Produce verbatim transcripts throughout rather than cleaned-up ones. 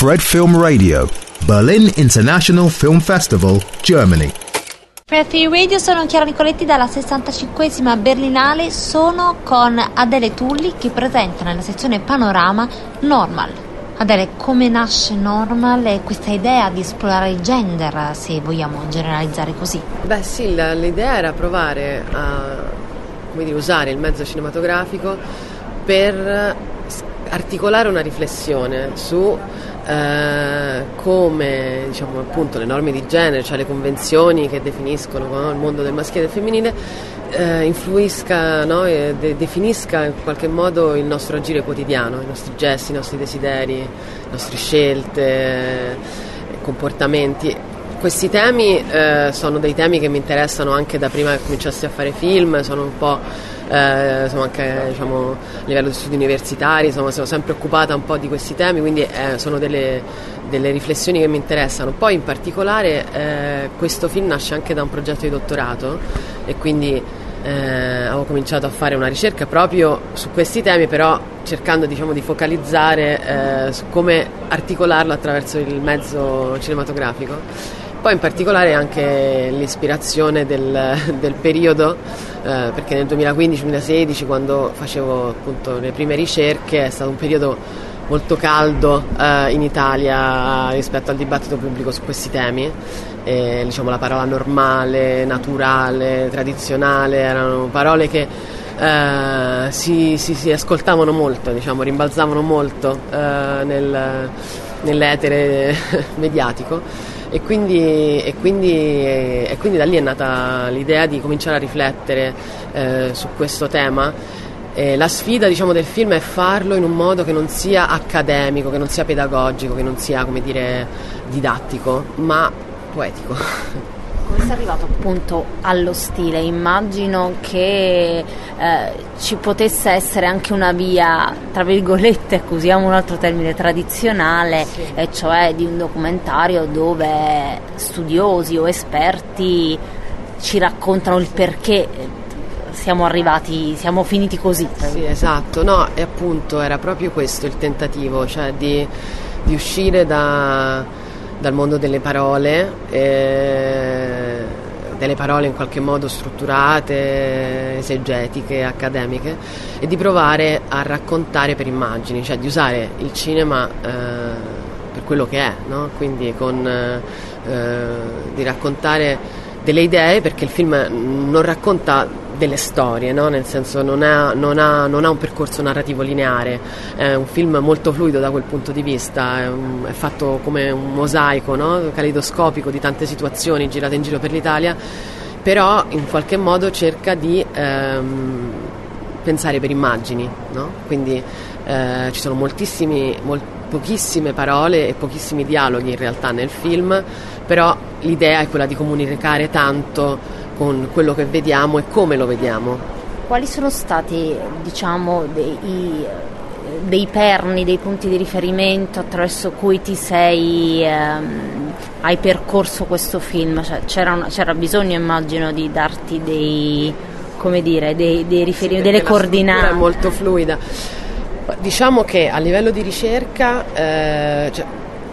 Fred Film Radio, Berlin International Film Festival, Germany. Fred Film Radio, sono Chiara Nicoletti dalla sessantacinquesima Berlinale. Sono con Adele Tulli che presenta nella sezione Panorama Normal. Adele, come nasce Normal e questa idea di esplorare il gender, se vogliamo generalizzare così? Beh sì, la, l'idea era provare a come dire, usare il mezzo cinematografico per articolare una riflessione su eh, come, diciamo, appunto le norme di genere, cioè le convenzioni che definiscono, no, il mondo del maschile e del femminile, eh, influisca, no, e de- definisca in qualche modo il nostro agire quotidiano, i nostri gesti, i nostri desideri, le nostre scelte, comportamenti. Questi temi eh, sono dei temi che mi interessano anche da prima che cominciassi a fare film, sono un po' eh, sono anche, diciamo, a livello di studi universitari, insomma, sono sempre occupata un po' di questi temi, quindi eh, sono delle, delle riflessioni che mi interessano. Poi in particolare eh, questo film nasce anche da un progetto di dottorato e quindi eh, ho cominciato a fare una ricerca proprio su questi temi, però cercando, diciamo, di focalizzare eh, su come articolarlo attraverso il mezzo cinematografico. Poi in particolare anche l'ispirazione del, del periodo, eh, perché nel duemilaquindici duemilasedici, quando facevo appunto le prime ricerche, è stato un periodo molto caldo eh, in Italia rispetto al dibattito pubblico su questi temi. E, diciamo, la parola normale, naturale, tradizionale erano parole che eh, si, si, si ascoltavano molto, diciamo, rimbalzavano molto eh, nel, nell'etere mediatico. E quindi, e, quindi, e quindi da lì è nata l'idea di cominciare a riflettere eh, su questo tema. E la sfida, diciamo, del film è farlo in un modo che non sia accademico, che non sia pedagogico, che non sia, come dire, didattico, ma poetico. Come sei arrivato appunto allo stile? Immagino che eh, ci potesse essere anche una via, tra virgolette, usiamo un altro termine, tradizionale, sì. E cioè di un documentario dove studiosi o esperti ci raccontano il perché siamo arrivati, siamo finiti così. Sì, esatto, no, e appunto era proprio questo il tentativo, cioè di, di uscire da... dal mondo delle parole, eh, delle parole in qualche modo strutturate, esegetiche, accademiche, e di provare a raccontare per immagini, cioè di usare il cinema eh, per quello che è, no? Quindi con, eh, di raccontare delle idee, perché il film non racconta delle storie, no? Nel senso non ha, non, ha, non ha un percorso narrativo lineare, è un film molto fluido da quel punto di vista, è, un, è fatto come un mosaico, no? Caleidoscopico di tante situazioni girate in giro per l'Italia, però in qualche modo cerca di ehm, pensare per immagini, no? Quindi eh, ci sono moltissimi, mol, pochissime parole e pochissimi dialoghi in realtà nel film, però l'idea è quella di comunicare tanto con quello che vediamo e come lo vediamo. Quali sono stati, diciamo, dei, dei perni, dei punti di riferimento attraverso cui ti sei ehm, hai percorso questo film? Cioè, c'era, una, c'era bisogno, immagino, di darti dei, come dire, dei, dei riferimenti, sì, delle coordinate. È molto fluida. Diciamo che a livello di ricerca eh, cioè,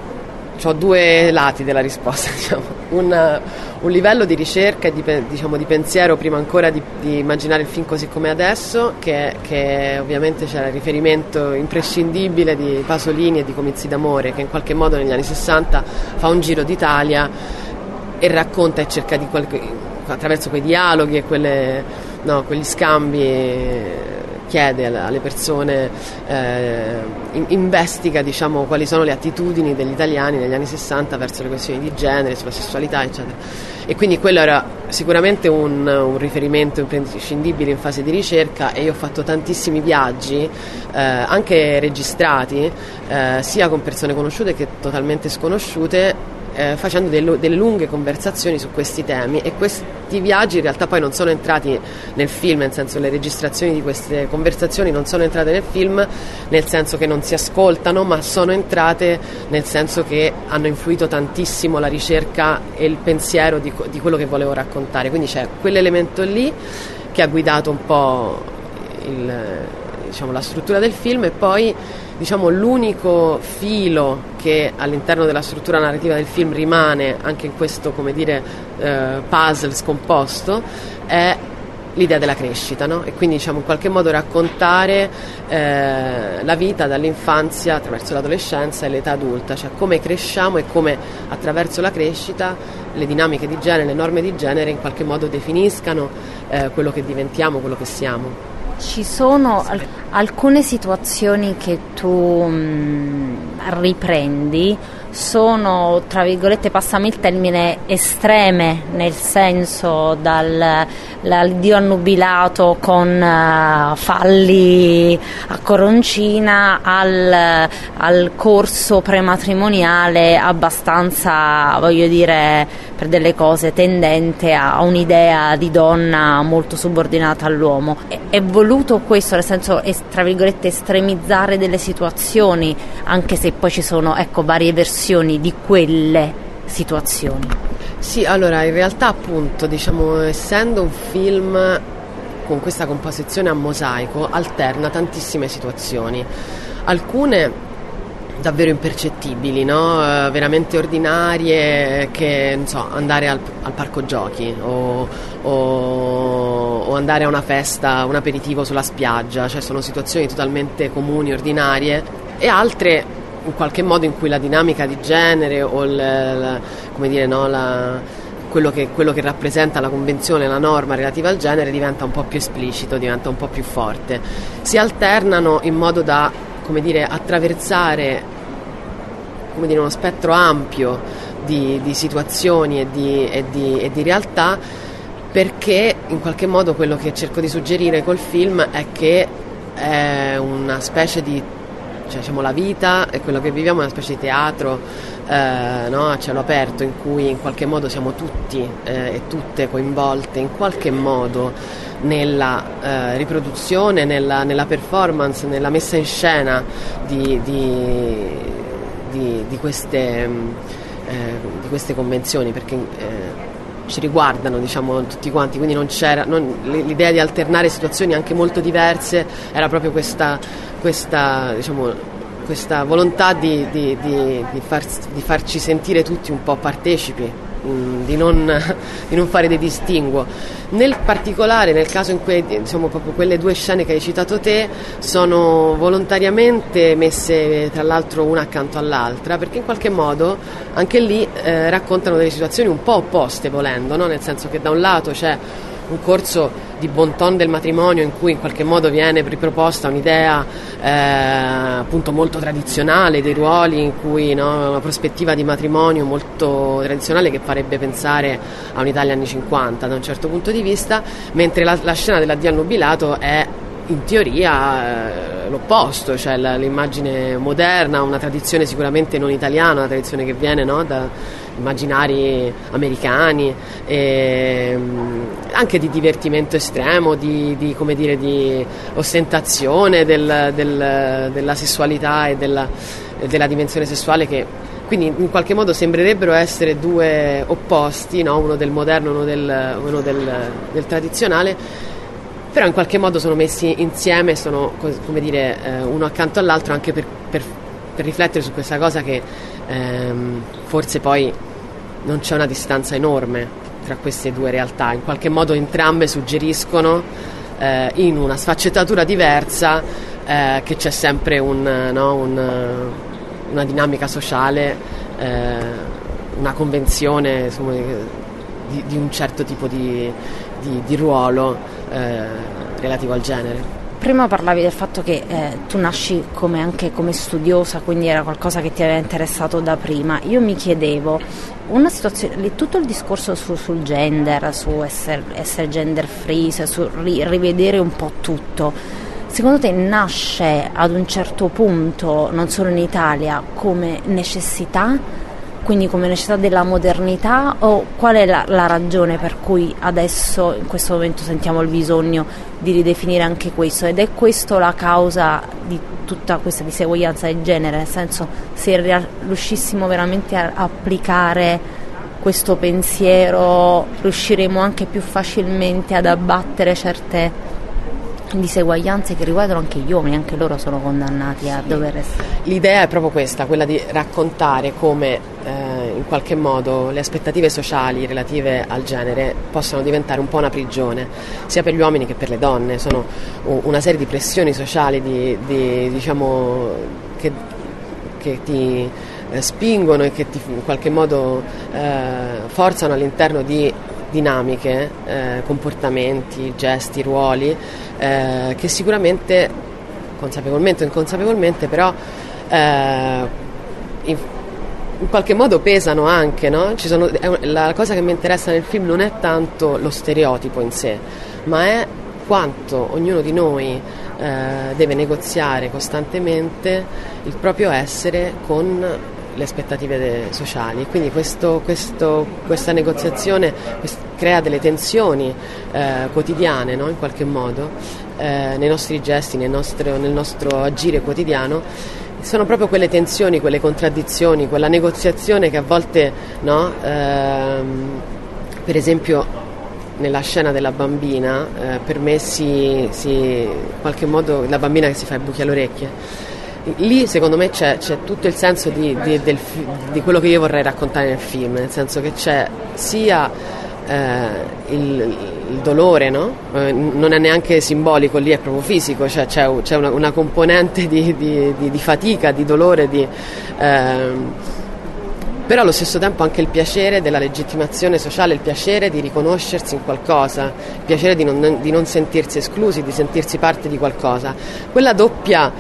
ho due lati della risposta, diciamo. un, un livello di ricerca e di, diciamo, di pensiero prima ancora di, di immaginare il film così come adesso, che, che ovviamente c'era il riferimento imprescindibile di Pasolini e di Comizi d'amore, che in qualche modo negli anni sessanta fa un giro d'Italia e racconta e cerca di qualche, attraverso quei dialoghi e quelle, no, quegli scambi, chiede alle persone, eh, investiga, diciamo, quali sono le attitudini degli italiani negli anni sessanta verso le questioni di genere, sulla sessualità, eccetera. E quindi quello era sicuramente un, un riferimento imprescindibile in fase di ricerca, e io ho fatto tantissimi viaggi, eh, anche registrati, eh, sia con persone conosciute che totalmente sconosciute, Eh, facendo delle, delle lunghe conversazioni su questi temi, e questi viaggi in realtà poi non sono entrati nel film, nel senso, le registrazioni di queste conversazioni non sono entrate nel film nel senso che non si ascoltano, ma sono entrate nel senso che hanno influito tantissimo la ricerca e il pensiero di, di quello che volevo raccontare. Quindi c'è quell'elemento lì che ha guidato un po' il, diciamo, la struttura del film, e poi diciamo l'unico filo che all'interno della struttura narrativa del film rimane anche in questo, come dire, eh, puzzle scomposto, è l'idea della crescita, no? E quindi diciamo in qualche modo raccontare eh, la vita dall'infanzia attraverso l'adolescenza e l'età adulta, cioè come cresciamo e come attraverso la crescita le dinamiche di genere, le norme di genere in qualche modo definiscano eh, quello che diventiamo, quello che siamo. Ci sono al- alcune situazioni che tu mh, riprendi, sono, tra virgolette, passami il termine, estreme, nel senso dal dal dio annubilato con uh, falli a coroncina al, al corso prematrimoniale abbastanza, voglio dire, per delle cose tendente a, a un'idea di donna molto subordinata all'uomo. È, è voluto questo, nel senso, es, tra virgolette, estremizzare delle situazioni, anche se poi ci sono, ecco, varie versioni di quelle situazioni. Sì, allora in realtà appunto, diciamo, essendo un film con questa composizione a mosaico, alterna tantissime situazioni, alcune davvero impercettibili, no? Eh, veramente ordinarie, che non so, andare al, al parco giochi o, o, o andare a una festa, un aperitivo sulla spiaggia, cioè sono situazioni totalmente comuni, ordinarie, e altre in qualche modo in cui la dinamica di genere o il, la, come dire, no, la, quello, che, quello che rappresenta la convenzione, la norma relativa al genere diventa un po' più esplicito, diventa un po' più forte. Si alternano in modo da, come dire, attraversare, come dire, uno spettro ampio di, di situazioni e di, e, di, e di realtà, perché in qualche modo quello che cerco di suggerire col film è che è una specie di, cioè, diciamo, la vita e quello che viviamo è una specie di teatro eh, no, a cielo aperto, in cui in qualche modo siamo tutti eh, e tutte coinvolte in qualche modo nella eh, riproduzione, nella, nella performance, nella messa in scena di, di, di, di, queste, eh, di queste convenzioni, perché eh, ci riguardano, diciamo, tutti quanti, quindi non c'era non, l'idea di alternare situazioni anche molto diverse, era proprio questa, questa, diciamo, questa volontà di, di, di, di, far, di farci sentire tutti un po' partecipi, mh, di, non, di non fare dei distinguo. Nel particolare, nel caso in cui, diciamo, proprio quelle due scene che hai citato te sono volontariamente messe tra l'altro una accanto all'altra, perché in qualche modo anche lì eh, raccontano delle situazioni un po' opposte, volendo, no? Nel senso che da un lato c'è un corso di bon ton del matrimonio in cui in qualche modo viene riproposta un'idea eh, appunto molto tradizionale dei ruoli, in cui, no, una prospettiva di matrimonio molto tradizionale che farebbe pensare a un'Italia anni cinquanta da un certo punto di vista, mentre la, la scena dell'addio al nubilato è in teoria eh, l'opposto, cioè la, l'immagine moderna, una tradizione sicuramente non italiana, una tradizione che viene, no, da immaginari americani, e, anche di divertimento estremo, di, di, come dire, di ostentazione del, del, della sessualità e della, della dimensione sessuale, che quindi in qualche modo sembrerebbero essere due opposti, no? Uno del moderno, uno del, uno del, del tradizionale, però in qualche modo sono messi insieme, sono, come dire, uno accanto all'altro, anche per, per, per riflettere su questa cosa che ehm, forse poi non c'è una distanza enorme tra queste due realtà, in qualche modo entrambe suggeriscono eh, in una sfaccettatura diversa eh, che c'è sempre un, no, un, una dinamica sociale, eh, una convenzione, insomma, di, di un certo tipo di, di, di ruolo eh, relativo al genere. Prima parlavi del fatto che eh, tu nasci come, anche come studiosa, quindi era qualcosa che ti aveva interessato da prima. Io mi chiedevo, una situazione, tutto il discorso su, sul gender, su essere, essere gender free, su ri, rivedere un po' tutto, secondo te nasce ad un certo punto, non solo in Italia, come necessità? Quindi come necessità della modernità, o qual è la, la ragione per cui adesso in questo momento sentiamo il bisogno di ridefinire anche questo, ed è questo la causa di tutta questa diseguaglianza di genere, nel senso, se riuscissimo veramente a applicare questo pensiero riusciremo anche più facilmente ad abbattere certe diseguaglianze che riguardano anche gli uomini, anche loro sono condannati a dover essere. L'idea è proprio questa, quella di raccontare come eh, in qualche modo le aspettative sociali relative al genere possano diventare un po' una prigione, sia per gli uomini che per le donne. Sono una serie di pressioni sociali di, di, diciamo, che, che ti eh, spingono e che ti in qualche modo eh, forzano all'interno di dinamiche, eh, comportamenti, gesti, ruoli eh, che sicuramente, consapevolmente o inconsapevolmente, però eh, in, in qualche modo pesano anche, no? Ci sono, è, la cosa che mi interessa nel film non è tanto lo stereotipo in sé, ma è quanto ognuno di noi eh, deve negoziare costantemente il proprio essere con le aspettative de- sociali. Quindi questo, questo, questa negoziazione quest- crea delle tensioni eh, quotidiane, no? In qualche modo eh, nei nostri gesti, nel nostro, nel nostro agire quotidiano. Sono proprio quelle tensioni, quelle contraddizioni, quella negoziazione che a volte, no? ehm, per esempio nella scena della bambina eh, per me si, si in qualche modo la bambina che si fa i buchi alle orecchie. Lì secondo me c'è, c'è tutto il senso di, di, del, di quello che io vorrei raccontare nel film, nel senso che c'è sia eh, il, il dolore, no? Eh, non è neanche simbolico, lì è proprio fisico, cioè c'è, c'è una, una componente di, di, di, di fatica, di dolore, di, eh, però allo stesso tempo anche il piacere della legittimazione sociale, il piacere di riconoscersi in qualcosa, il piacere di non, di non sentirsi esclusi, di sentirsi parte di qualcosa. Quella doppia,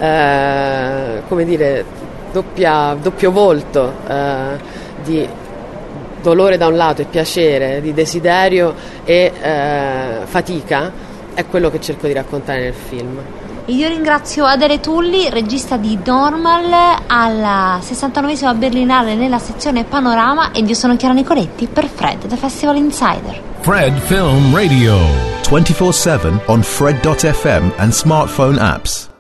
eh, come dire, doppia, doppio volto eh, di dolore da un lato e piacere, di desiderio e eh, fatica, è quello che cerco di raccontare nel film. Io ringrazio Adele Tulli, regista di Normal, alla sessantanovesima Berlinale nella sezione Panorama, ed io sono Chiara Nicoletti per Fred, The Festival Insider. Fred Film Radio twenty-four seven on Fred dot f m and smartphone apps.